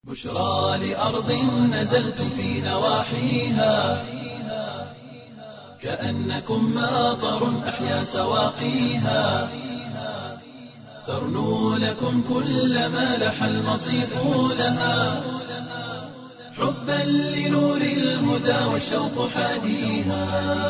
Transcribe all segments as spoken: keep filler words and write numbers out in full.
بشرى لأرض نزلتم في نواحيها كأنكم ماطر أحيا سواقيها ترنو لكم كل ما لح المصيف لها حبا لنور الهدى والشوق حاديها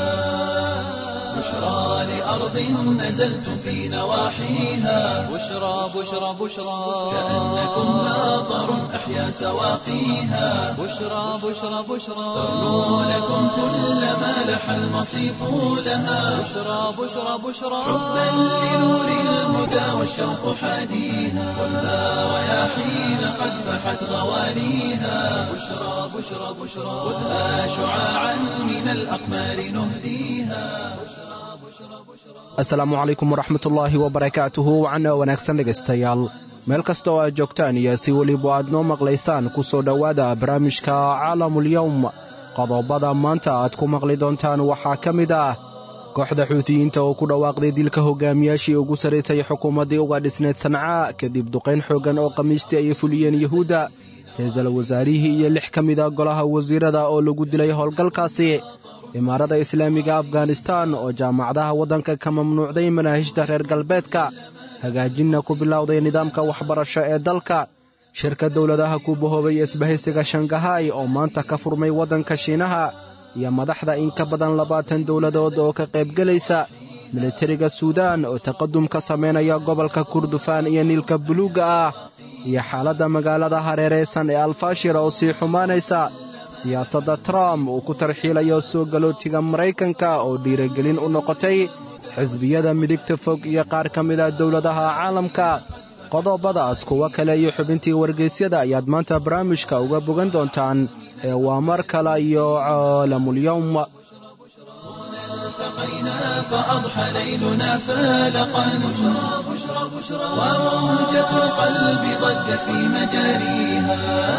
بشرى لأرض نزلتم في نواحيها بشرى بشرى بشرى كأنكم ماطر أحيا سواقيها بشرى بشرى بشرى ترنو لكم كل ما لح المصيف لها بشرى بشرى بشرى حبا لنور الهدى والشوق حاديها والنار رياحين قد فحت غوانيها بشرى بشرى بشرى خذها شعاعا من الأقمار نهديها. asalaamu calaykum waraxmatullaahi wabarakaatuhu wacana wanaagsan dhegaystayaal meel kasta oo aad joogtaan iyo si weliba aad noo maqlaysaan ku soo dhowaada barnaamijka caalamulyawm qodobada maanta aad ku maqli doontaan waxaa ka mid ah kooxda xuutiyiinta oo ku dhawaaqday dilka hogaamiyaashii ugu sarraysay xukuumaddii uga dhisneed sancaa kadib duqayn xooggan oo khamiistii ay fuliyeen yuhuudda ra'iisul wasaarihii iyo lix ka mid a golaha wasiirada oo lagu dilay howlgalkaasi imaarada islaamiga afghanistaan oo jaamacadaha waddanka ka mamnuucday manaahijta reer galbeedka hagaajinna ku bilowday nidaamka waxbarasho ee dalka shirka dawladaha ku bahoobay isbahaysiga shangahay oo maanta ka furmay waddanka shiinaha iyo madaxda in ka badan labaatan dawladood oo ka qaybgelaysa militariga suudaan oo taqadum ka samaynaya gobolka kurdufaan iyo niilka buluugga ah iyo xaaladda magaalada hareeraysan ee alfaashir oo sii xumaanaysa siyaasadda trump uu ku tarxiilayo soo galootiga maraykanka oo dhiiragelin u noqotay xisbiyada midigta fog iyo qaar ka mid a dawladaha caalamka qodobadaas kuwa kale iyo xubintii wargaysyada ayaad maanta barnaamijka uga bogan doontaan ee waa mar kale iyo caalamulyawm التقينا فأضحى ليلنا فالقا بشرى بشرى بشرى وموجة القلب ضجت في مجاريها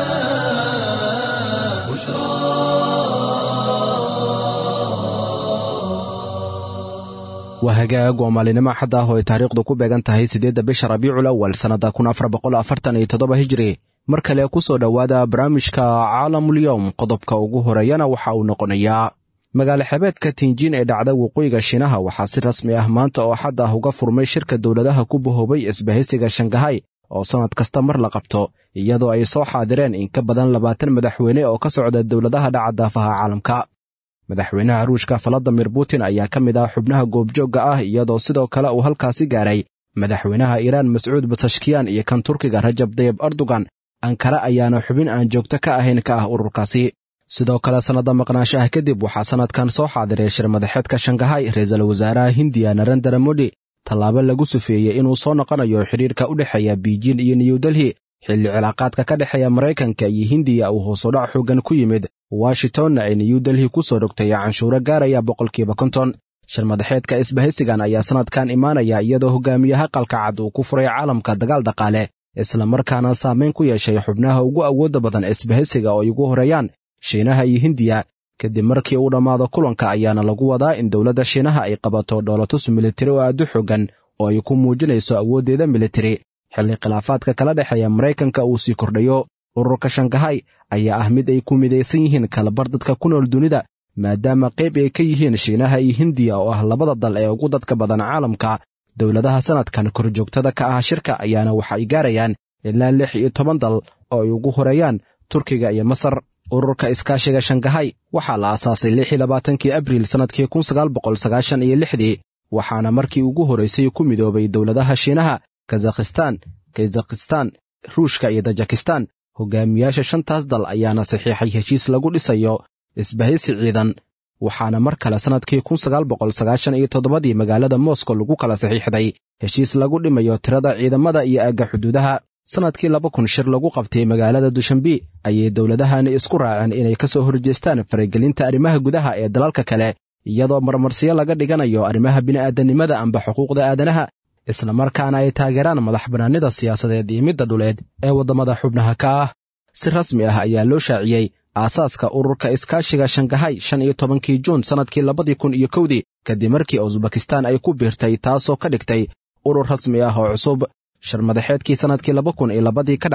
waa hagaag waa maalinimo axad ah oo ay taariikhdu ku beegan tahay siddeedda bisha rabiicul awal sannadda kun afar boqol afartan iyo toddoba hijri mar kale ku soo dhowaada barnaamijka caalamulyawm qodobka ugu horeeyana waxa uu noqonayaa magaalo xebeedka tiinjiin ee dhacda waqooyiga shiinaha waxaa si rasmi ah maanta oo xad ah uga furmay shirka dawladaha ku bahoobay isbahaysiga shangahay oo sannad kasta mar la qabto iyadoo ay soo xaadireen in ka badan labaatan madaxweyne oo ka socda dawladaha dhaca daafaha caalamka madaxweynaha ruushka valadimir putin ayaa ka mid ah xubnaha goobjoogga ah iyadoo sidoo kale uu halkaasi gaaray madaxweynaha iiraan mascuud basashkiyan iyo kan turkiga rajab dayib erdogan ankara ayaana xubin aan joogto ka ahayn ka ah ururkaasi sidoo kale sannadda maqnaanshaha kadib waxaa sannadkan soo xaadiray shir madaxeedka shangahay ra'iisul wasaaraha hindiya narendra modi tallaabo lagu sufeeyey inuu soo noqonayo xidhiirka u dhexeeya biijin iyo new delhi xilli cilaaqaadka ka dhexeeya maraykanka iyo hindiya uu hoosudhac xooggan ku yimid washingtonna ay new delhi ku soo dhogtay canshuuro gaaraya boqolkiiba konton shir madaxeedka isbahaysigan ayaa sannadkan imaanaya iyadoo hogaamiyaha qalkacad uu ku furay caalamka dagaal dhaqaale isla markaana saamayn ku yeeshay xubnaha ugu awoodda badan isbahaysiga oo ay ugu horeeyaan shiinaha iyo hindiya kadib markii uu dhammaado kulanka ayaana lagu wadaa in dawladda shiinaha ay qabato dhoolatus militari oo aad u xooggan oo ay ku muujinayso awooddeeda militari xilli khilaafaadka kala dhexeeya maraykanka uu sii kordhayo ururka shangahay ayaa ah mid ay ku midaysan yihiin kalabar dadka ku nool dunida maadaama qayb ay ka yihiin shiinaha iyo hindiya oo ah labada dal ee ugu dadka badan caalamka dawladaha sannadkan korjoogtada ka ah shirka ayaana waxa ay gaarayaan ilaa lix iyo toban dal oo ay ugu horeeyaan turkiga iyo masar ururka iskaashiga shangahay waxaa la aasaasay lix iyo labaatankii abriil sannadkii kun sagaal boqol sagaashan iyo lixdii waxaana markii ugu horraysay ku midoobay dawladaha shiinaha kazakhistaan kazakhistaan ruushka iyo tajikistaan hogaamiyaasha shantaas dal ayaana saxiixay heshiis lagu dhisayo isbahaysi ciidan waxaana mar kale sannadkii kun sagaal boqol sagaashan iyo toddobadii magaalada moskow lagu kala saxiixday heshiis lagu dhimayo tirada ciidamada iyo aagga xuduudaha sannadkii laba kun shir lagu qabtay magaalada dushanbi ayay dawladahani isku raaceen inay ka soo horjeestaan faragelinta arrimaha gudaha ee dalalka kale iyadoo marmarsiyo laga dhiganayo arrimaha bini'aadanimada amba xuquuqda aadanaha isla markaana ay taageeraan madax bannaanida siyaasadeed iyo midda dhuleed ee waddamada xubnaha ka ah si rasmi ah ayaa loo shaaciyey aasaaska ururka iskaashiga shangahay shan iyo tobankii juun sannadkii labadii kun iyo kowdii kadib markii usbakistaan ay ku biirtay taasoo ka dhigtay urur rasmi ah oo cusub shir madaxeedkii sannadkii laba kun iyo labadii ka dhacay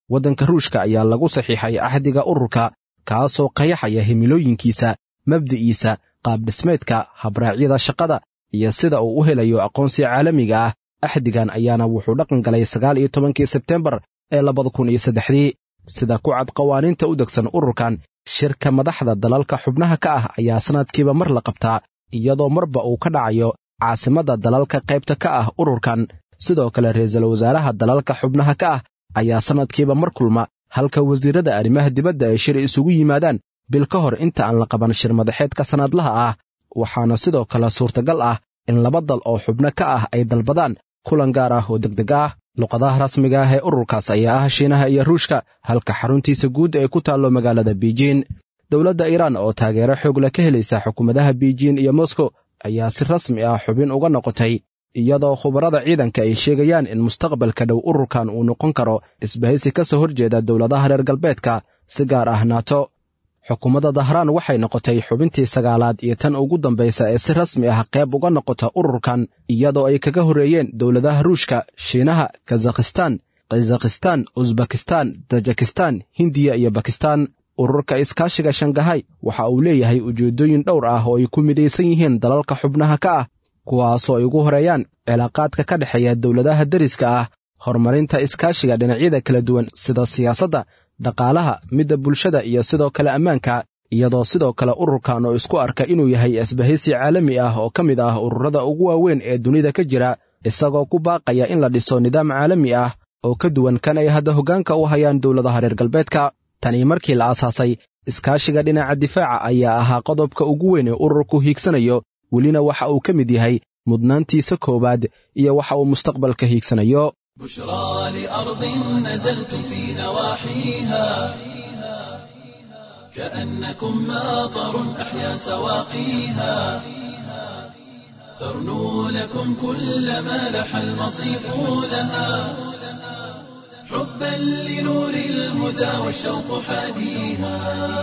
waddanka ruushka ayaa lagu saxiixay axdiga ururka kaasoo qayaxaya himilooyinkiisa mabdi'iisa qaabdhismeedka habraacyada shaqada iyo sida uu u helayo aqoonsi caalamiga ah axdigan ayaana wuxuu dhaqan galay sagaal iyo tobankii sebtembar ee labada kun iyo saddexdii sida ku cad qawaaniinta u degsan ururkan shirka madaxda dalalka xubnaha ka ah ayaa sannadkiiba mar la qabtaa iyadoo marba uu ka dhacayo caasimadda dalalka qaybta ka ah ururkan sidoo kale ra'iisul wasaaraha dalalka xubnaha ka ah ayaa sannadkiiba mar kulma halka wasiirrada arrimaha dibadda ay shir isugu yimaadaan bil ka hor inta aan la qaban shir madaxeedka sannadlaha ah waxaana sidoo kale suurtagal ah in laba dal oo xubno ka ah ay dalbadaan kulan gaar ah oo degdeg ah luqadaha rasmiga ah ee ururkaas ayaa ah shiinaha iyo ruushka halka xaruntiisa guud ay ku taallo magaalada biijin dowladda iiraan oo taageero xoog leh ka helaysa xukuumadaha biijin iyo moskow ayaa si rasmi ah xubin uga noqotay iyadoo khubarada ciidanka ay sheegayaan in mustaqbalka dhow ururkan uu noqon karo isbahaysi ka soo horjeeda dowladaha reer galbeedka si gaar ah naato xukuumadda dahraan waxay noqotay xubintii sagaalaad iyo tan ugu dambaysa ee si rasmi ah qayb uga noqota ururkan iyadoo ay kaga horreeyeen dowladaha ruushka shiinaha kazakhistaan kazakhistaan usbakistaan tajikistaan hindiya iyo bakistaan ururka iskaashiga shangahay waxa uu leeyahay ujeeddooyin dhowr ah oo ay ku midaysan yihiin dalalka xubnaha ka ah kuwaasoo ay ugu horeeyaan cilaaqaadka ka dhexeeya dowladaha deriska ah horumarinta iskaashiga dhinacyada kala duwan sida siyaasadda dhaqaalaha midda bulshada iyo sidoo kale ammaanka iyadoo sidoo kale ururkan oo isku arka inuu yahay isbahaysi caalami ah oo ka mid ah ururada ugu waaweyn ee dunida ka jira isagoo ku baaqaya in la dhiso nidaam caalami ah oo ka duwan kan ay hadda hoggaanka u hayaan dowladaha reer galbeedka tani markii la aasaasay iskaashiga dhinaca difaaca ayaa ahaa qodobka ugu weyn ee ururku hiigsanayo welina waxa uu ka mid yahay mudnaantiisa koowaad iyo waxa uu mustaqbalka hiigsanayo بشرى لأرض نزلتم في نواحيها كأنكم ماطر أحيا سواقيها ترنو لكم كل ما لح المصيف لها حبا لنور الهدى والشوق حاديها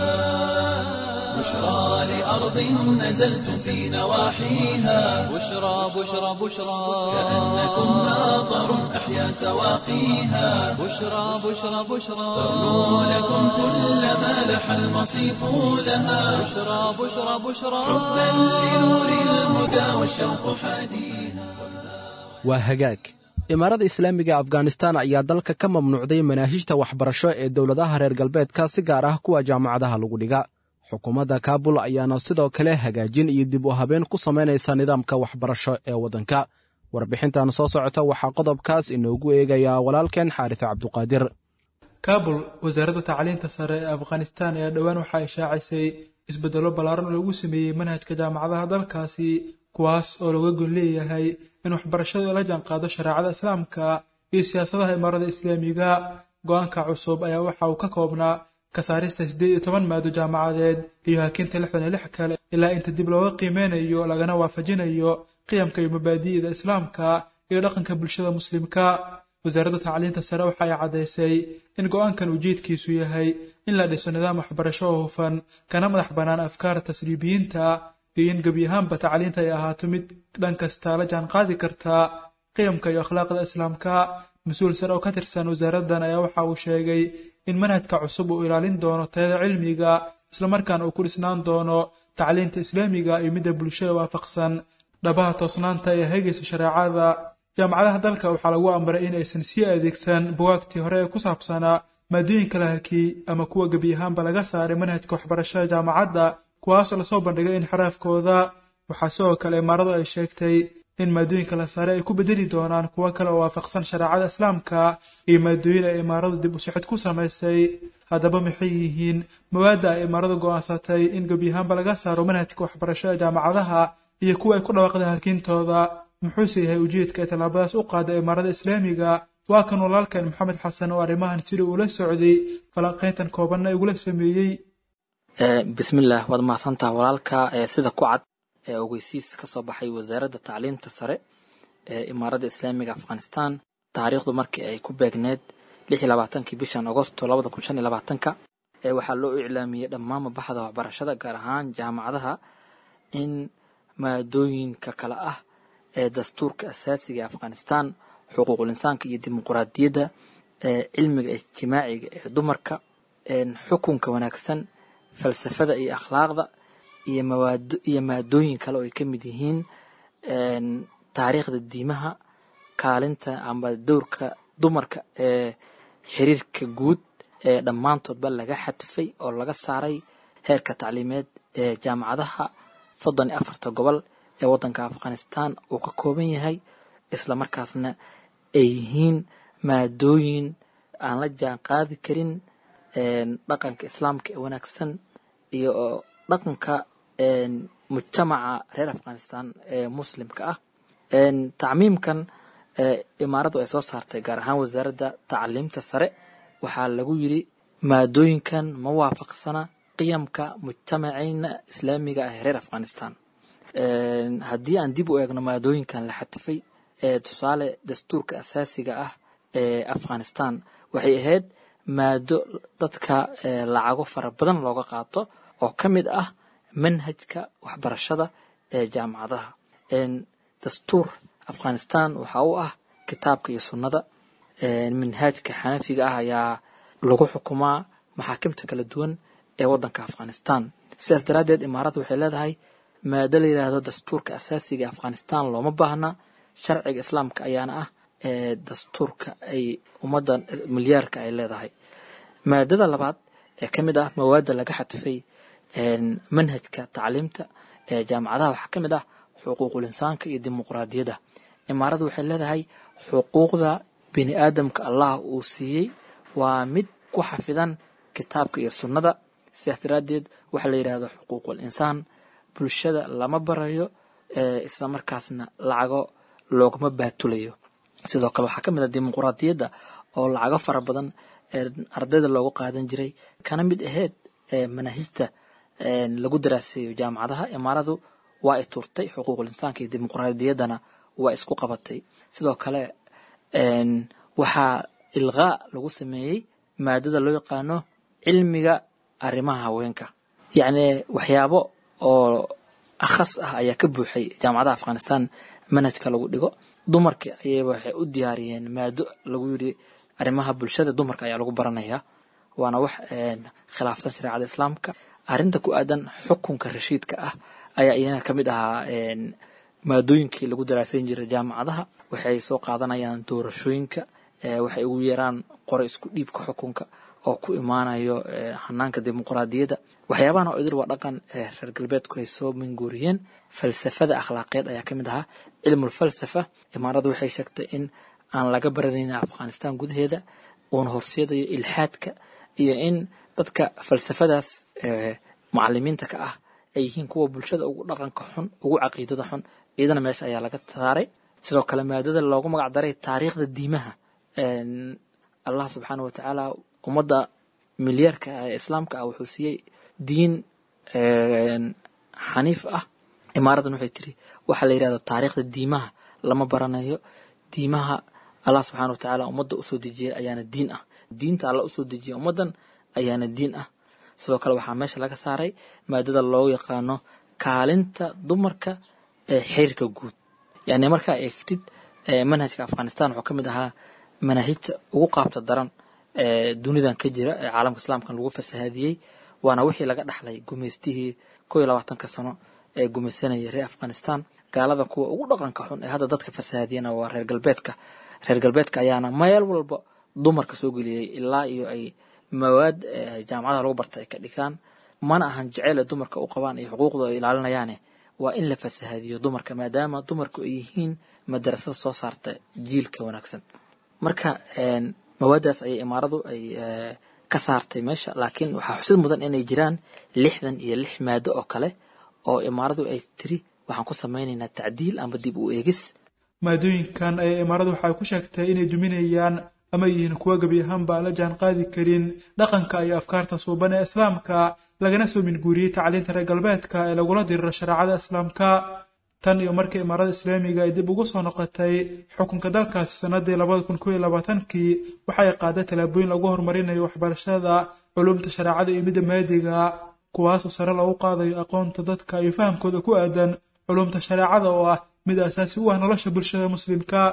بشرى لأرض نزلتم في نواحيها بشرى بشرى بشرى كأنكم ماطر أحيا سواقيها بشرى بشرى بشرى ترنو لكم كل ما لح المصيف لها بشرى بشرى بشرى حبا لنور الهدى والشوق حاديها waa hagaag imaarada islaamiga afghanistaan ayaa dalka ka mamnuucday manaahijta waxbarasho ee dowladaha reer galbeedka si gaar ah kuwa jaamacadaha lagu dhiga xukuumadda kaabul ayaana sidoo kale hagaajin iyo dib u habeen ku samaynaysa nidaamka waxbarasho ee waddanka warbixintan soo socota waxaa qodobkaas inoogu eegayaa walaalkeen xaarife cabduqaadir kaabul wasaaradda tacliinta sare ee afghanistaan ayaa dhowaan waxa ay shaacisay isbeddello ballaaran oo lagu sameeyey manhajka jaamacadaha dalkaasi kuwaas oo looga gon leeyahay in waxbarashadu la jaanqaado shareecada islaamka iyo siyaasadaha imaarada islaamiga go-aanka cusub ayaa waxa uu ka koobnaa ka saarista siddeed iyo toban maado jaamacadeed iyo hakinta lixdan iyo lix kale ilaa inta dib looga qiimeynayo lagana waafajinayo qiyamka iyo mabaadi'da islaamka iyo dhaqanka bulshada muslimka wasaaradda tacliinta sare waxa ay caddaysay in go-aankan ujeedkiisu yahay in la dhiso nidaam waxbarasho oo hufan kana madax bannaan afkaar tasriibiyiinta iyo in gebi ahaanba tacliinta ay ahaato mid dhan kasta la jaan qaadi karta qiyamka iyo akhlaaqda islaamka mas-uul sare oo ka tirsan wasaaraddan ayaa waxa uu sheegay in manhajka cusub uu ilaalin doono tayada cilmiga islamarkaana uu ku dhisnaan doono tacliinta islaamiga iyo midda bulshada waafaqsan dhabaha toosnaanta ee hagaysa shareecada jaamacadaha dalka waxaa lagu amray in aysan sii adeegsan bugaagtii hore ee ku saabsanaa maadooyinka la hakiyey ama kuwa gebi ahaanba laga saaray manhajka waxbarashada jaamacadda kuwaasoo lasoo bandhigay inxiraafkooda waxaa sidoo kale imaaradu ay sheegtay in maadooyinka la saaray ay ku bedeli doonaan kuwo kale oo waafaqsan shareecada islaamka iyo maadooyin ay imaaradu dib u sixid ku samaysay haddaba maxay yihiin mawaadda ay imaaradu go'aansatay in gebi ahaanba laga saaro manhajka waxbarashada jaamacadaha iyo kuwa ay ku dhawaaqday hakintooda muxuuse yahay ujeedka ay tallaabadaas u qaada imaarada islaamiga waa kan walaalkan maxamed xasan oo arrimahan sidii ula socday falanqayntan koobanna igula sameeyey bismillaah waad mahadsantaha walaalka sida ku cad ee ogeysiis ka soo baxay wasaaradda tacliinta sare ee imaaradda islaamiga afghanistan taariikhdu markii ay ku beegneed lix iyo labaatankii bishan agosto labada kun shan iyo labaatanka ee waxaa loo iclaamiyey dhammaan mabaxda waxbarashada gaar ahaan jaamacadaha in maadooyinka kale ah ee dastuurka asaasiga ee afghanistan xuquuqul insaanka iyo dimuqraadiyadda cilmiga ijtimaaciga ee dumarka, xukunka wanaagsan, falsafada iyo akhlaaqda iyo mawaado iyo maadooyin kale oo ay ka mid yihiin taariikhda diimaha, kaalinta ama dowrka dumarka ee xiriirka guud ee dhammaantoodba laga xadfay oo laga saaray heerka tacliimeed ee jaamacadaha soddon iyo afarta gobol ee waddanka Afghanistan uu ka kooban yahay, isla markaasna ay yihiin maadooyin aan la jaan qaadi karin dhaqanka islaamka ee wanaagsan iyo dhaqanka mujtamaca reer Afghanistan ee muslimka ah. tacmiimkan imaaradu ay soo saartay gaar ahaan wasaaradda tacliimta sare waxaa lagu yiri maadooyinkan ma waafaqsana qiyamka mujtamacayna islaamiga ah reer Afghanistan. haddii aan dib u eegno maadooyinkan la xadfay ee tusaale dastuurka asaasiga ah ee Afghanistan waxay ahayd maado dadka lacago fara badan looga qaato oo ka mid ah manhajka waxbarashada ee jaamacadaha. dastuur Afghanistan waxa uu ah kitaabka iyo sunnada. manhajka xanafiga ah ayaa lagu xukumaa maxaakimta kala duwan ee waddanka Afghanistan. sidaas daraadeed imaaradu waxay leedahay maado la yiraahdo dastuurka asaasiga Afghanistan looma baahna, sharciga islaamka ayaana ah ee dastuurka ay ummadan milyaarka ay leedahay. maadada labaad ee ka mid ah mawaada laga xadfay manhajka tacliimta ee jaamacadaha waxaa ka mid ah xuquuqul insaanka iyo dimuqraadiyadda. imaaradu waxay leedahay xuquuqda bini aadamka Allah uu siiyey waa mid ku xafidan kitaabka iyo sunnada. sidaas daraadeed waxa la yiraahdo xuquuqul insaan bulshada lama barayo isla markaasna lacago loogama baatulayo. sidoo kale waxaa ka mid ah dimuqraadiyadda oo lacago fara badan ardayda loogu qaadan jiray kana mid ahayd manhajta lagu daraaseeyo jaamacadaha. imaaradu waa ay turtay xuquuqul insaanka iyo dimuqraadiyaddana waa isku qabatay. sidoo kale waxaa ilqaa lagu sameeyey maadada loo yaqaano cilmiga arrimaha haweenka, yacni waxyaabo oo akhas ah ayaa ka buuxay jaamacadaha Afghanistan manhajka lagu dhigo. dumarka ayay waxay u diyaariyeen maado lagu yiri arrimaha bulshada dumarka ayaa lagu baranayaa, waana wax khilaafsan shariicada islaamka. arrinta ku aadan xukunka rashiidka ah ayaa iyana ka mid ahaa maadooyinkii lagu daraasayn jiray jaamacadaha. waxay soo qaadanayaan doorashooyinka, waxay ugu yeeraan qore isku dhiibka xukunka oo ku imaanayo hanaanka dimuqraadiyadda. waxyaabahan oo idil waa dhaqan reer galbeedku ay soo minguuriyeen. falsafada akhlaaqeed ayaa ka mid ahaa cilmul falsafa. imaaradu waxay sheegtay in aan laga baranayn Afghanistan gudaheeda uuna horseedayo ilxaadka iyo in dadka falsafadaas macallimiinta ka ah ay yihiin kuwa bulshada ugu dhaqanka xun ugu caqiidada xun. iyadana meesha ayaa laga saaray. sidoo kale maadada loogu magac daray taariikhda diimaha. Allah subxaanahu wa tacaala ummadda milyaarka ee islaamka ah wuxuu siiyey diin xaniif ah. imaaradan waxay tiri waxa la yiraahdo taariikhda diimaha lama baranayo. diimaha Allah subxaanahu wa tacaala ummadda u soo dejiyay ayaana diin ah. diinta Allah u soo dejiyay ummadan ayaana diin ah. sidoo kale waxaa meesha laga saaray maadada loo yaqaano kaalinta dumarka ee xiriirka guud. yacni markaa eegtid manhajka Afghanistan wuxuu ka mid ahaa manahijta ugu qaabta daran ee dunidan ka jira ee caalamka islaamkan lagu fasahaadiyey, waana wixii laga dhaxlay gumeystihii kow iyo labaatanka sano ee gumeysanayay reer Afghanistan. gaalada kuwa ugu dhaqanka xun ee hadda dadka fasahaadiyana waa reer galbeedka. reer galbeedka ayaana meel walba dumarka soo geliyay ilaa iyo ay mawaad jaamacadaha lagu barta ay ka dhigaan. mana ahan jecel dumarka u qabaan iyo xuquuqdooda ay ilaalinayaane waa in la fasahaadiyo dumarka maadaama dumarku ay yihiin madrasada soo saarta jiilka wanaagsan. marka mawaadaas ay imaaradu ay ka saartay meesha, laakiin waxaa xusid mudan inay jiraan lixdan iyo lix maado oo kale oo imaaradu ay tiri waxaan ku sameynaynaa tacdiil ama dib u eegis. maadooyinkan ay imaaradu waxay ku sheegtay inay duminayaan ama yihiin kuwa gabi ahaanba aan la jaan qaadi karin dhaqanka iyo afkaarta suuban ee islaamka, lagana soo minguuriyey tacliinta reer galbeedka ee lagula diriro shareecada islaamka. tan iyo markii imaarada islaamiga ay dib ugu soo noqotay xukunka dalkaasi sanadii labada kun kow iyo labaatankii waxay qaaday talaabooyin lagu horumarinayo waxbarashada culuumta shareecada iyo midda maadiga, kuwaasoo sare loogu qaadayo aqoonta dadka iyo fahamkooda ku aadan culuumta shareecada oo ah mid asaasi u ah nolosha bulshada muslimka.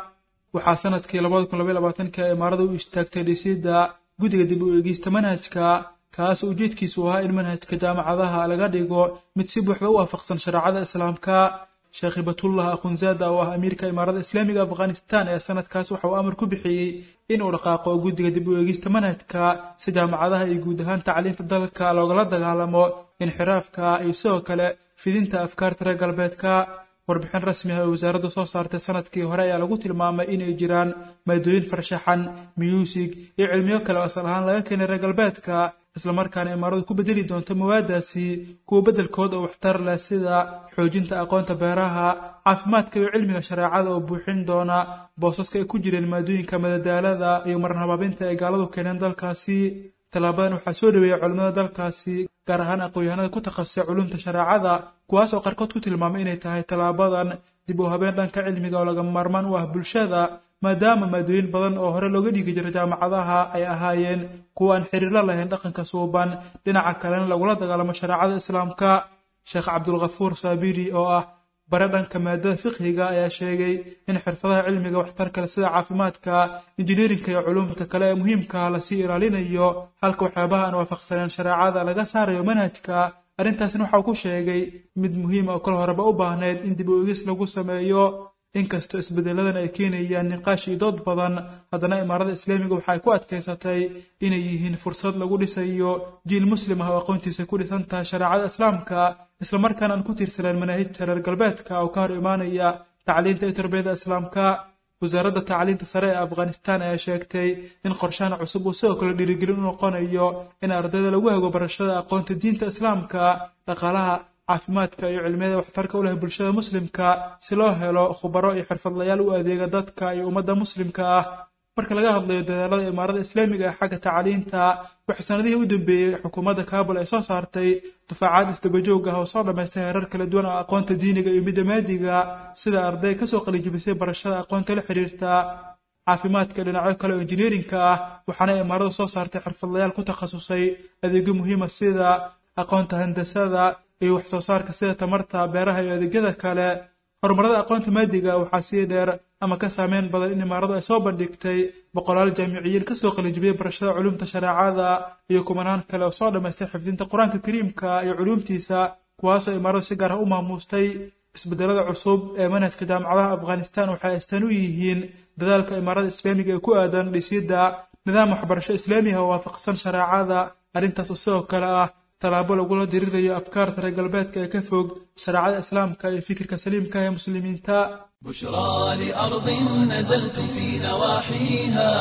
waxaa sanadkii labada kun labaiyo labaatanka imaaradu u istaagtay dhisidda guddiga dib u eegista manhajka kaas ujeedkiisu ahaa in manhajka jaamacadaha laga dhigo mid si buuxda u waafaqsan shareecada islaamka sheekh hibatullah aqoonzaada oo ah amiirka imaarada islaamiga afghanistan ee sanadkaas waxa uu amar ku bixiyey in uu dhaqaaqo guddiga dib u eegista manhajka si jaamacadaha iyo guud ahaan tacliinta dalka loogala dagaalamo inxiraafka iyo sidoo kale fidinta afkaarta reer galbeedka warbixin rasmi ah oo wasaaraddu soo saartay sanadkii hore ayaa lagu tilmaamay inay jiraan maadooyin farshaxan muusig iyo cilmiyo kale oo asal ahaan laga keenay reer galbeedka isla markaana imaaradu ku bedeli doonto mawaadaasi kuwa beddelkood oo waxtar leh sida xoojinta aqoonta beeraha caafimaadka iyo cilmiga shareecada oo buuxin doona boosaska ay ku jireen maadooyinka madadaalada iyo maran habaabinta ay gaaladu keeneen dalkaasi talaabadan waxaa soo dhaweeyay culimmada dalkaasi gaar ahaan aqoon-yahanada ku takhasusay culumta shareecada kuwaas oo qaarkood ku tilmaamay inay tahay talaabadan dib u habeen dhanka cilmiga oo lagama maarmaan u ah bulshada maadaama maadooyin badan oo hore looga dhigi jiray jaamacadaha ay ahaayeen kuwa aan xiriir la lahayn dhaqanka suuban dhinaca kalena lagula dagaalamo shareecada islaamka sheekh cabdulghafuur saabiri oo ah bare dhanka maadada fiqhiga ayaa sheegay in xirfadaha cilmiga waxtar kale sida caafimaadka injineerinka iyo culumta kale ee muhiimka lasii ilaalinayo halka waxyaabaha aan waafaqsaneen shareecada laga saarayo manhajka arrintaasna waxa uu ku sheegay mid muhiim oo kal horeba u baahneyd in dib u eegis lagu sameeyo inkastoo isbedeladan ay keenayaan niqaash iyo dood badan haddana imaarada islaamiga waxa ay ku adkaysatay inay yihiin fursad lagu dhisayo jiil muslim ah oo aqoontiisa ku dhisan tahay shareecada islaamka isla markaana aan ku tiirsaneen manaahijta reer galbeedka oo ka hor imaanaya tacliinta iyo tarbiyada islaamka wasaaradda tacliinta sare ee afghanistan ayaa sheegtay in qorshahan cusub uu sidoo kale dhiirigelin u noqonayo in ardayda lagu hago barashada aqoonta diinta islaamka dhaqaalaha caafimaadka iyo cilmiyada waxtarka u leh bulshada muslimka si loo helo khubaro iyo xirfadlayaal u adeega dadka iyo ummadda muslimka ah marka laga hadlayo dadaalada imaarada islaamiga ee xagga tacliinta waxay sanadihii u dambeeyey xukuumadda kaabul ay soo saartay dufaacaad isdabajoog ah oo soo dhammaystay heerar kala duwan oo aqoonta diiniga iyo midda maadiga sida arday kasoo qalijibisay barashada aqoonta la xiriirta caafimaadka dhinacyo kale oo injineerinka ah waxaana imaaradu soo saartay xirfadlayaal ku takhasusay adeegyo muhiima sida aqoonta handasada iyo wax soo saarka sida tamarta beeraha iyo adeegyada kale horumarada aqoonta maadiga waxaa sii dheer ama ka saameyn badan in imaaradu ay soo bandhigtay boqolaal jaamiciyiin kasoo qalijibiyey barashada culumta shareecada iyo kumanaan kale oo soo dhammaystay xifdinta qur-aanka kariimka iyo culumtiisa kuwaasoo imaaradu si gaar ah u maamuustay isbedelada cusub ee manhajka jaamacadaha afghanistan waxay astaan u yihiin dadaalka imaarada islaamiga ee ku aadan dhisidda nidaam waxbarasho islaami ah oo waafaqsan shareecada arrintaas oo sidoo kale ah talaabo lagula dirirayo afkaarta reer galbeedka ee ka fog shareecada islaamka iyo fikirka saliimka ee muslimiinta بشرى لأرض نزلتم في نواحيها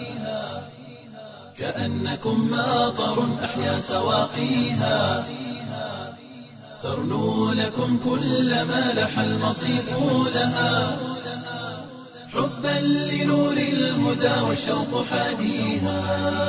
كأنكم ماطر أحيا سواقيها ترنو لكم كل ما لح المصيف لها حبا لنور الهدى والشوق حاديها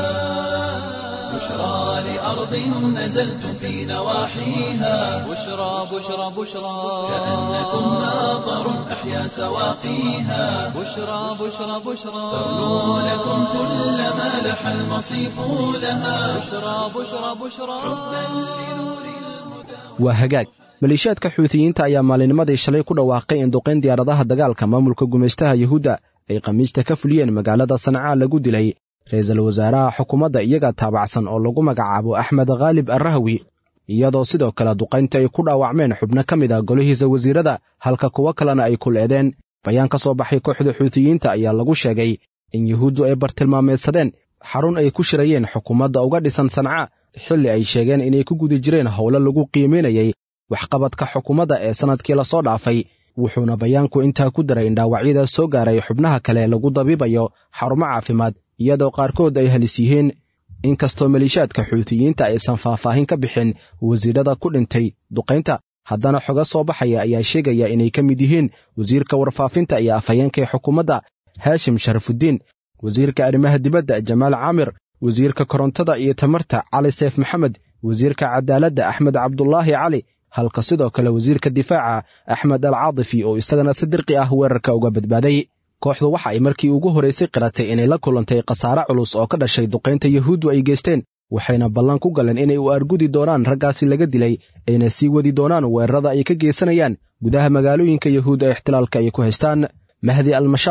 بشرى لأرض نزلتم في نواحيها بشرى بشرى بشرى كأنكم ماطر أحيا سواقيها بشرى بشرى بشرى ترنو لكم كل ما لح المصيف لها بشرى بشرى بشرى waa hagaag maleeshiyaadka xuutiyiinta ayaa maalinimadii shalay ku dhawaaqay in duqayn diyaaradaha dagaalka maamulka gumaystaha yuhuudda ay khamiista ka fuliyeen magaalada sanca lagu dilay ra-iisul wasaaraha xukuumadda iyaga taabacsan oo lagu magacaabo axmed khaalib arrahwi iyadoo sidoo kale duqaynta ay ku dhaawacmeen xubno ka mid ah golihiisa wasiirada halka kuwo kalena ay ku leedeen bayaan ka soo baxay kooxda xuutiyiinta ayaa lagu sheegay in yuhuuddu ay bartilmaameedsadeen xarun ay ku shirayeen xukuumadda uga dhisan sanca xilli ay sheegeen inay ku guda jireen howlo lagu qiimaynayay waxqabadka xukuumadda ee sannadkii la soo dhaafay wuxuuna bayaanku intaa ku daray in dhaawacyada soo gaaray xubnaha kale lagu dabiibayo xarumo caafimaad iyadoo qaarkood ay halis yihiin inkastoo maleeshiyaadka xuutiyiinta aysan faahfaahin ka bixin wasiirada ku dhintay duqaynta haddana xoga soo baxaya ayaa sheegaya inay ka mid yihiin wasiirka warfaafinta iyo afhayeenka ee xukuumadda haashim sharafudiin wasiirka arrimaha dibadda jamaal caamir wasiirka korontada iyo tamarta cali seef maxamed wasiirka cadaaladda axmed cabdulaahi cali halka sidoo kale wasiirka difaaca axmed al caadifi oo isagana si dirqi ah weerarka uga badbaaday kooxdu waxa ay markii ugu horaysay qiratay inay la kulantay khasaare culus oo ka dhashay duqaynta yuhuuddu ay geysteen waxayna ballan ku galeen inay u argudi doonaan raggaasi laga dilay ayna sii wadi doonaan weerarada ay ka geysanayaan gudaha magaalooyinka yuhuudda ee ixtilaalka ay ku haystaan mahdi almashaad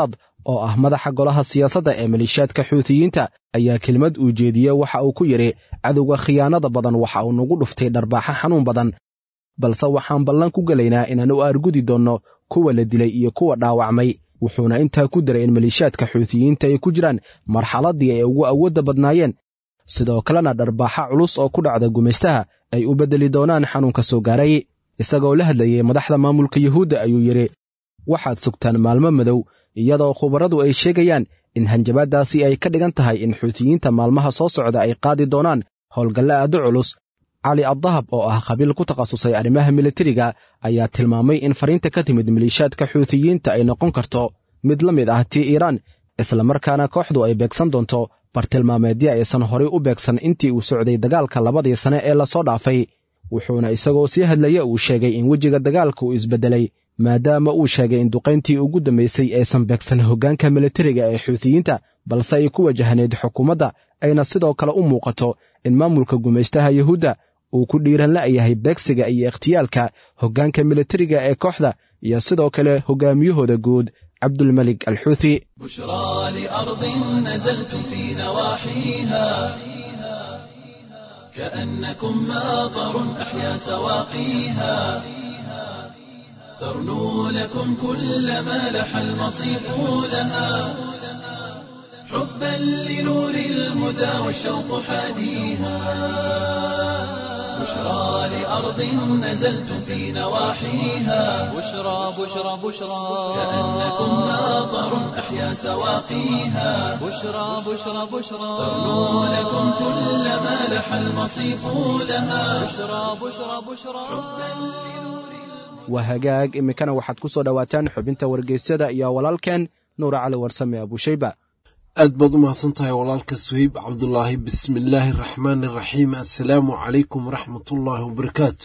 oo ah madaxa golaha siyaasadda ee maleeshiyaadka xuutiyiinta ayaa kelmad uu jeediyey waxa uu ku yidhi cadowga khiyaanada badan waxa uu nagu dhuftay dharbaaxa xanuun badan balse waxaan ballan ku gelaynaa inaan u aargudi doonno kuwa la dilay iyo kuwa dhaawacmay wuxuuna intaa ku daray in maleeshiyaadka xuutiyiinta ay ku jiraan marxaladdii ay ugu awoodda badnaayeen sidoo kalena dharbaaxa culus oo ku dhacda gumaystaha ay u beddeli doonaan xanuunka soo gaaray isagoo la hadlayey madaxda maamulka yuhuudda ayuu yidhi waxaad sugtaan maalmo madow iyadoo khubaradu ay sheegayaan in hanjabaaddaasi ay ka dhigan tahay in xuutiyiinta maalmaha soo socda ay qaadi doonaan howlgalle aado culus cali addahab oo ah khabiil ku takhasusay arrimaha militariga ayaa tilmaamay in fariinta ka timid maleeshiyaadka xuutiyiinta ay noqon karto mid la mid ah tii iiraan islamarkaana kooxdu ay beegsan doonto bartilmaameedyo aysan horay u beegsan intii uu socday dagaalka labadii sane ee lasoo dhaafay wuxuuna isagoo sii hadlaya uu sheegay in wejiga dagaalka uu isbeddelay maadaama uu sheegay in duqayntii ugu dambaysay aysan beegsan hoggaanka militariga ee xuutiyiinta balse ay ku wajahneed xukuumadda ayna sidoo kale u muuqato in maamulka gumaystaha yuhuudda uu ku dhiiran la'yahay beegsiga iyo ikhtiyaalka hoggaanka militariga ee kooxda iyo sidoo kale hoggaamiyahooda guud cabdulmalik alxuuthi بشرى لأرض نزلتم في نواحيها كأنكم ماطر أحيا سواقيها ترنو لكم كل ما لح المصيف لها حبا لنور الهدى والشوق حاديها بشرى لأرض نزلتم في نواحيها بشرى بشرى بشرى كأنكم ماطر أحيا سواقيها بشرى بشرى بشرى ترنو لكم كل ما لح المصيف لها بشرى بشرى بشرى waa hagaag iminkana waxaad ku soo dhowaataan xubinta wargeysyada iyo walaalkeen nuura cali warsame abuushayba aad baad u mahadsan tahay walaalka suhayb cabdulaahi bismillaahi araxmaani araxiim assalaamu calaykum waraxmatullaahi wabarakaatu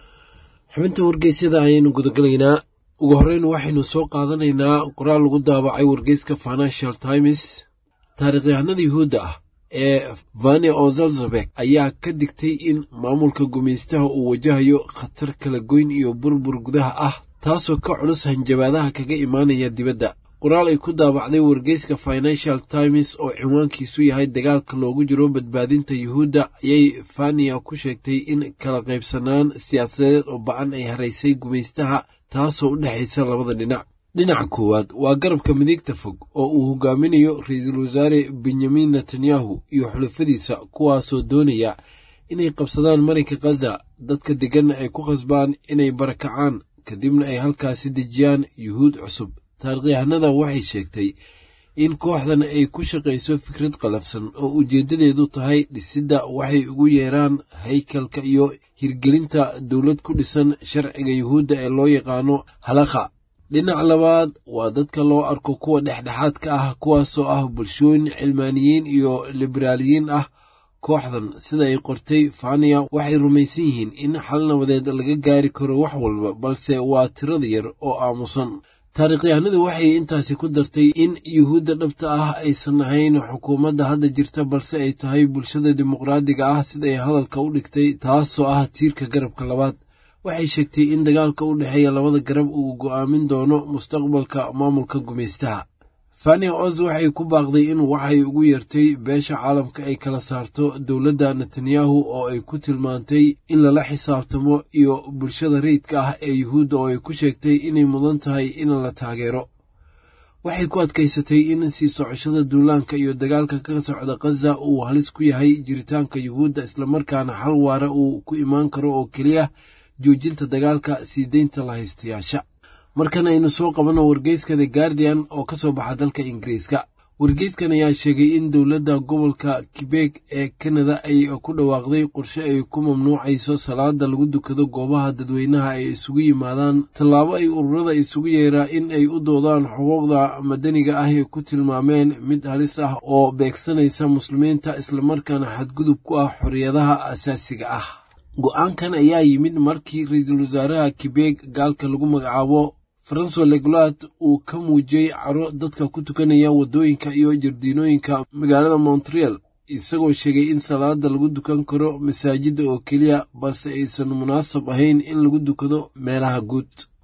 xubinta wargeysyada ayaynu gudagelaynaa ugu horreyn waxaynu soo qaadanaynaa qoraal lagu daabacay wargeyska financial times taariikhyahanada yuhuudda ah ee vania ozalzabek ayaa ka digtay in maamulka gumaystaha uu wajahayo khatar kala goyn iyo burbur gudaha ah taasoo ka culus hanjabaadaha kaga imaanaya dibadda qoraal ay ku daabacday wargeyska financial times oo cinwaankiisu yahay dagaalka loogu jiro badbaadinta yuhuudda ayay fania ku sheegtay in kala qaybsanaan siyaasadeed oo ba-an ay haraysay gumaystaha taasoo u dhexaysa labada dhinac dhinaca koowaad waa garabka midigta fog oo uu hogaaminayo ra-iisul wasaare benyamin netanyahu iyo xulafadiisa kuwaasoo doonaya inay qabsadaan marinka khaza dadka degganna ay ku khasbaan inay barakacaan kadibna ay halkaasi dejiyaan yuhuud cusub taarikhyahanada waxay sheegtay in kooxdan ay ku shaqayso fikrad qalafsan oo ujeeddadeedu tahay dhisidda waxay ugu yeeraan haykalka iyo hirgelinta dowlad ku dhisan sharciga yuhuudda ee loo yaqaano halakha dhinac labaad waa dadka loo arko kuwa dhexdhexaadka ah kuwaasoo ah bulshooyin cilmaaniyiin iyo liberaaliyiin ah kooxdan sida ay qortay fania waxay rumaysan yihiin in xal nabadeed laga gaari karo wax walba balse waa tirada yar oo aamusan taarikhyahanadu waxay intaasi ku dartay in yuhuudda dhabta ah aysan ahayn xukuumadda hadda jirta balse ay tahay bulshada dimuqraadiga ah siday hadalka u dhigtay taasoo ah tiirka garabka labaad waxay sheegtay in dagaalka u dhexeeya labada garab uu go'aamin doono mustaqbalka maamulka gumaystaha fania oz waxay ku baaqday in waxay ugu yeertay beesha caalamka ay kala saarto dowladda netanyahu oo ay ku tilmaantay in lala xisaabtamo iyo bulshada rayidka ah ee yuhuudda oo ay ku sheegtay inay mudan tahay in la taageero waxay ku adkaysatay in sii socoshada duulaanka iyo dagaalka ka socda khaza uu halis ku yahay jiritaanka yuhuudda islamarkaana xal waara uu ku imaan karo oo keliya joojinta dagaalka sii deynta la haystayaasha markan aynu soo qabanno wargeyska the guardian oo ka soo baxa dalka ingiriiska wargeyskan ayaa sheegay in dowladda gobolka quebec ee kanada ay ku dhawaaqday qorshe ay ku mamnuucayso salaada lagu dukado goobaha dadweynaha ay isugu yimaadaan tallaabo ay ururada isugu yeeraa in ay u doodaan xuquuqda madaniga ah ee ku tilmaameen mid halis ah oo beegsanaysa muslimiinta islamarkaana xadgudub ku ah xorriyadaha asaasiga ah go-aankan ayaa yimid markii ra-iisul wasaaraha quebec gaalka lagu magacaabo francois legolat uu ka muujiyey caro dadka ku tukanaya waddooyinka iyo jardiinooyinka magaalada montreal isagoo sheegay in salaada lagu dukan karo masaajidda oo keliya balse aysan munaasab ahayn in lagu dukado meelaha guud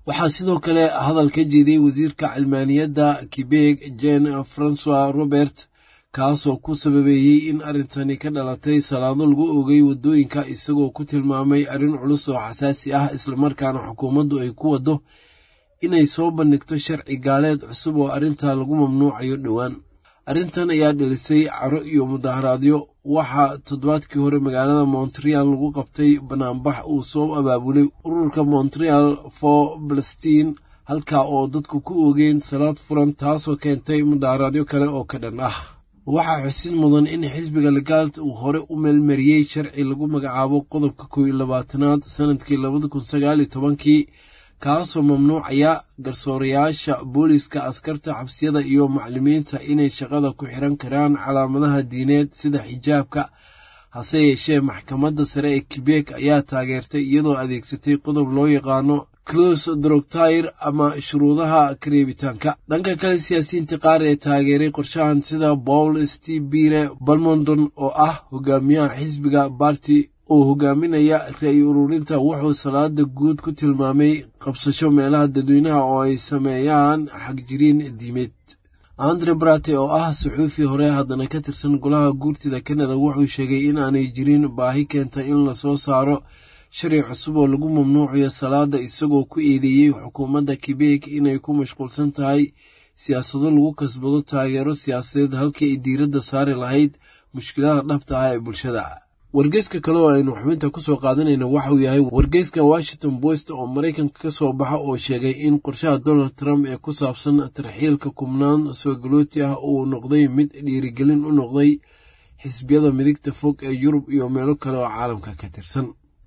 waxaa sidoo kale hadal ka jeeday wasiirka cilmaaniyadda Quebec Jean Francois Robert kaasoo ku sababeeyey in arrintani ka dhalatay salaado lagu ogay waddooyinka isagoo ku tilmaamay arrin culus oo xasaasi ah islamarkaana xukuumaddu ay ku waddo inay soo bandhigto sharci gaaleed cusub oo arrintaa lagu mamnuucayo dhowaan. arrintan ayaa dhalisay caro iyo mudaharaadyo. waxaa toddobaadkii hore magaalada Montreal lagu qabtay banaanbax uu soo abaabulay ururka Montreal for Palestine halka oo dadku ku oogeen salaad furan taasoo keentay mudaharaadyo kale oo ka dhan ah. waxaa xusid mudan in xisbiga Legalt uu hore u meelmariyey sharci lagu magacaabo qodobka kow iyo labaatanaad sanadkii labada kun sagaal iyo tobankii kaasoo mamnuucaya garsoorayaasha booliska, askarta xabsiyada iyo macallimiinta inay shaqada ku xiran karaan calaamadaha diineed sida xijaabka. hase yeeshee maxkamadda sare ee Quebec ayaa taageertay iyadoo adeegsatay qodob loo yaqaano clause droit ama shuruudaha kareebitaanka. dhanka kale siyaasiyiinta qaar ee taageeray qorshahan sida Paul Stibire Balmondon oo ah hogaamiyaha xisbiga Parti oo hogaaminaya ra'yi ururinta wuxuu salaada guud ku tilmaamay qabsasho meelaha dadweynaha oo ay sameeyaan xagjiriin diimeed. Andre Brate oo ah suxuufi hore haddana ka tirsan golaha guurtida Canada wuxuu sheegay in aanay jirin baahi keenta in la soo saaro sharci cusub oo lagu mamnuucayo salaada isagoo ku eedeeyey xukuumadda Quebec inay ku mashquulsan tahay siyaasado lagu kasbado taageero siyaasadeed halkii ay diiradda saari lahayd mushkilada dhabta ah ee bulshada. wargeyska kale oo aynu xubinta ku soo qaadanayna waxa uu yahay wargeyska Washington Post oo Mareykanka ka soo baxa oo sheegay in qorshaha Donald Trump ee ku saabsan tarxiilka kumnaan soo galooti ah uu noqday mid dhiirigelin u noqday xisbiyada midigta fog ee Yurub iyo meelo kale oo caalamka ka tirsan.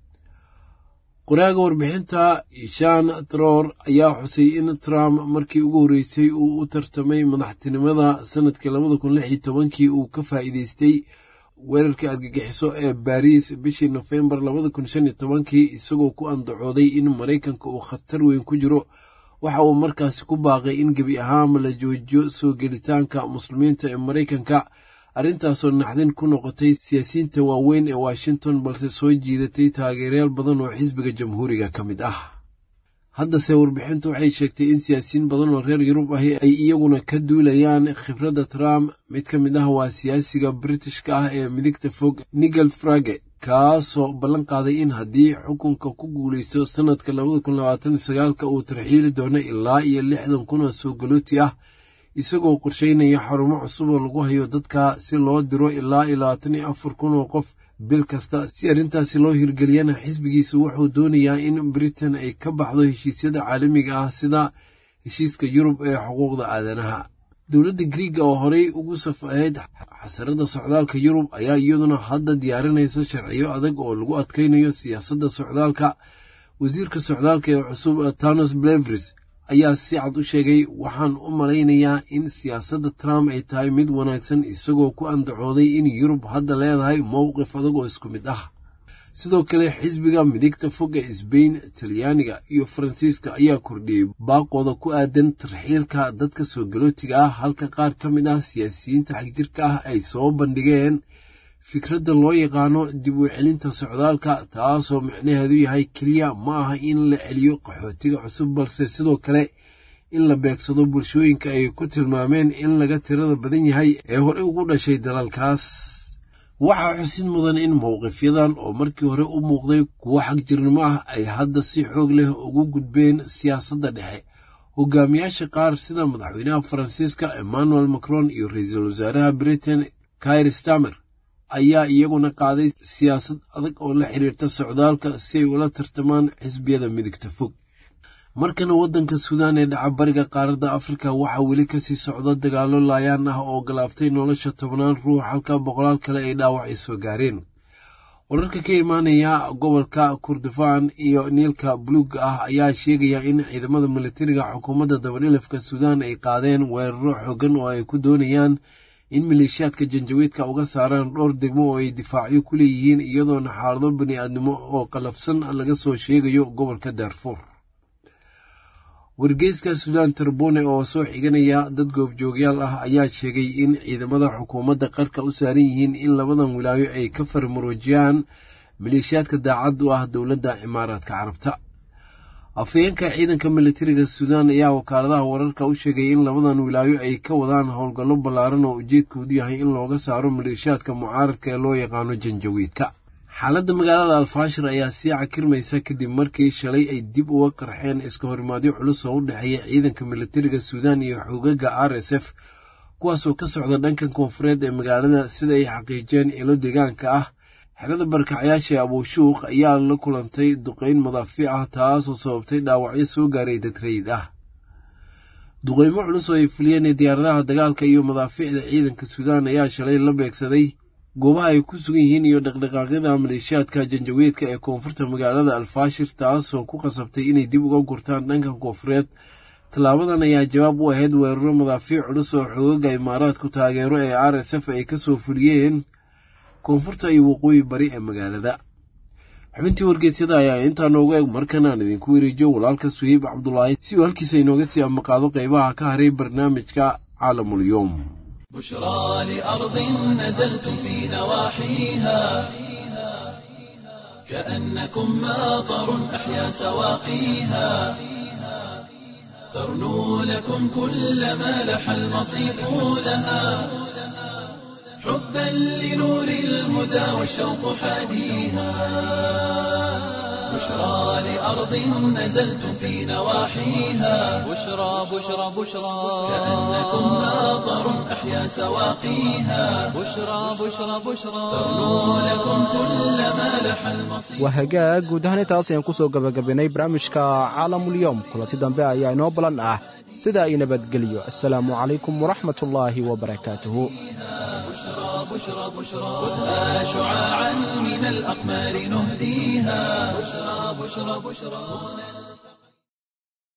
qoraaga warbixinta Ishaan Troor ayaa xusay in Trump markii ugu horeysay uu u tartamay madaxtinimada sanadkii labada kun lix iyo tobankii uu ka faa'iideystay weerarkii argagixiso ee Paris bishii November labada kun shan iyo tobankii isagoo ku andacooday in Mareykanka uu khatar weyn ku jiro. waxa uu markaasi ku baaqay in gebi ahaanba la joojiyo soo gelitaanka muslimiinta ee Mareykanka, arrintaasoo naxdin ku noqotay siyaasiyiinta waaweyn ee Washington balse soo jiidatay taageerayaal badan oo xisbiga jamhuuriga ka mid ah. haddase warbixintu waxay sheegtay in siyaasiyiin badan oo reer Yurub ahi ay iyaguna ka duulayaan khibradda Trump. mid ka mid ah waa siyaasiga Britishka ah ee midigta fog Nigel Farage kaasoo ballan qaaday in haddii xukunka ku guulaysto sanadka labada kun labaatan iyo sagaalka uu tarxiili doono ilaa iyo lixdan kun oo soo galooti ah isagoo qorsheynaya xarumo cusub oo lagu hayo dadka si loo diro ilaa iyo labaatan iyo afar kun oo qof bil kasta. si arrintaasi loo hirgeliyana xisbigiisu wuxuu doonayaa in Britain ay ka baxdo heshiisyada caalamiga ah sida heshiiska Yurub ee xuquuqda aadanaha. dowladda Greek oo horey ugu saf ahayd xasarada socdaalka Yurub ayaa iyaduna hadda diyaarinaysa sharciyo adag oo lagu adkeynayo siyaasadda socdaalka. wasiirka socdaalka ee cusub Thanos Blevris ayaa si cad u sheegay waxaan u malaynayaa in siyaasadda Trump ay tahay mid wanaagsan isagoo ku andacooday in Yurub hadda leedahay mowqif adag oo isku mid ah. sidoo kale xisbiga midigta fog ee Spain, Talyaaniga iyo Faransiiska ayaa kordhiyey baaqooda ku aadan tarxiilka dadka soo galootiga ah halka qaar ka mid ah siyaasiyiinta xagjirka ah ay soo bandhigeen fikradda loo yaqaano dib u celinta socdaalka taasoo micnaheedu yahay keliya ma aha in la celiyo qaxootiga cusub balse sidoo kale in la beegsado bulshooyinka ay ku tilmaameen in laga tirada badan yahay ee hore ugu dhashay dalalkaas. waxaa xusid mudan in mowqifyadan oo markii hore u muuqday kuwo xagjirnimo ah ay hadda si xoog leh ugu gudbeen siyaasadda dhexe. hogaamiyaasha qaar sida madaxweynaha Faransiiska Emmanuel Macron iyo ra'iisul wasaaraha Britain Keir Starmer ayaa iyaguna qaaday siyaasad adag oo la xiriirta socdaalka si ay ula tartamaan xisbiyada midigta fog. markana waddanka Suudaan ee dhaca bariga qaaradda Afrika waxaa weli kasii socda dagaallo laayaan ah oo galaaftay nolosha tobnaan ruux halka boqolaal kale ay dhaawac ay soo gaareen. wararka ka imaanaya gobolka Kurdifaan iyo Niilka Buluugga ah ayaa sheegaya in ciidamada militariga xukuumadda dabadhilifka Suudaan ay qaadeen weeraro xooggan oo ay ku doonayaan in maleeshiyaadka janjawiidka uga saaraan dhowr degmo oo ay difaacyo ku leeyihiin iyadoona xaalado bani'aadnimo oo qalafsan laga soo sheegayo gobolka Darfur. wargeyska Suudaan Tribune oo soo xiganaya dad goobjoogyaal ah ayaa sheegay in ciidamada xukuumadda qarka u saaran yihiin in labadan wilaayo ay ka farmaroojiyaan maleeshiyaadka daacad u ah dowladda Imaaraadka Carabta. afhayeenka ciidanka militariga suudaan ayaa wakaaladaha wararka u sheegay in labadan wilaayo ay ka wadaan howlgallo ballaaran oo ujeedkoodu yahay in looga saaro maleeshiyaadka mucaaradka ee loo yaqaano janjawiidka. xaaladda magaalada alfaashir ayaa sii cakirmaysa kadib markii shalay ay dib uga qarxeen iska horimaadyo culus oo u dhexeeya ciidanka militariga suudaan iyo xoogaga r s f kuwaasoo ka socda dhankan koonfureed ee magaalada sida ay xaqiijiyeen ilo deegaanka ah. xerada barkacyaasha ee abuushuuq ayaa la kulantay duqayn madaafiic ah taasoo sababtay dhaawacyo soo gaaray dad rayid ah. duqaymo culus oo ay fuliyeen diyaaradaha dagaalka iyo madaafiicda ciidanka suudaan ayaa shalay la beegsaday goobaha ay ku sugan yihiin iyo dhaqdhaqaaqyada maleeshiyaadka janjawiidka ee koonfurta magaalada alfaashir taasoo ku qasabtay inay dib uga gurtaan dhankan koonfureed. tallaabadan ayaa jawaab u ahayd weeraro madaafiic culus oo xoogaga imaaraadku taageero ee r s f ay ka soo fuliyeen koonfurta iyo waqooyi bari ee magaalada. xubintii wargeysyada ayaa intaa nooga eg markan aan idinku wareejiyo walaalka suheyb cabdulaahi si uu halkiisa inooga sii amaqaado qaybaha ka haray barnaamijka caalamulyoom. بشرى لأرض نزلتم في نواحيها كأنكم ماطر أحيا سواقيها ترنو لكم كل ما لح المصيف لها حبا لنور الهدى والشوق حاديها بشرى لأرض نزلتم في نواحيها بشرى بشرى بشرى كأنكم ماطر أحيا سواقيها بشرى بشرى بشرى ترنو لكم كل ما لح المصيف. waa hagaag guud ahaan intaas ayaan ku soo gabagabaynay barnaamijka caalamulyoom. kulanti dambe ayaa inoo balan ah sida ay nabadgeliyo. assalaamu calaykum waraxmatullaahi wabarakaatuhu. بشرى بشرى خذها شعاعا من الأقمار نهديها بشرى بشرى بشرى.